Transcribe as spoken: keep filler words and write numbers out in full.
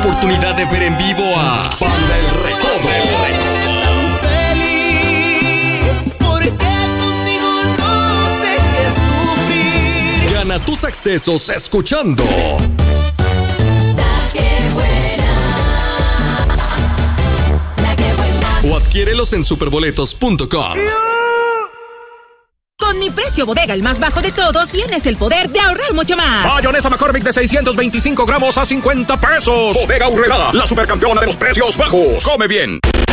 oportunidad de ver en vivo a Banda El Recodo. Feliz porque contigo no sé qué sufrir. Gana tus accesos escuchando La que buena, la que buena. o adquiérelos en superboletos punto com. Con mi precio bodega, el más bajo de todos, tienes el poder de ahorrar mucho más. Mayonesa McCormick de seiscientos veinticinco gramos a cincuenta pesos. Bodega Aurrerá, la supercampeona de los precios bajos. Come bien.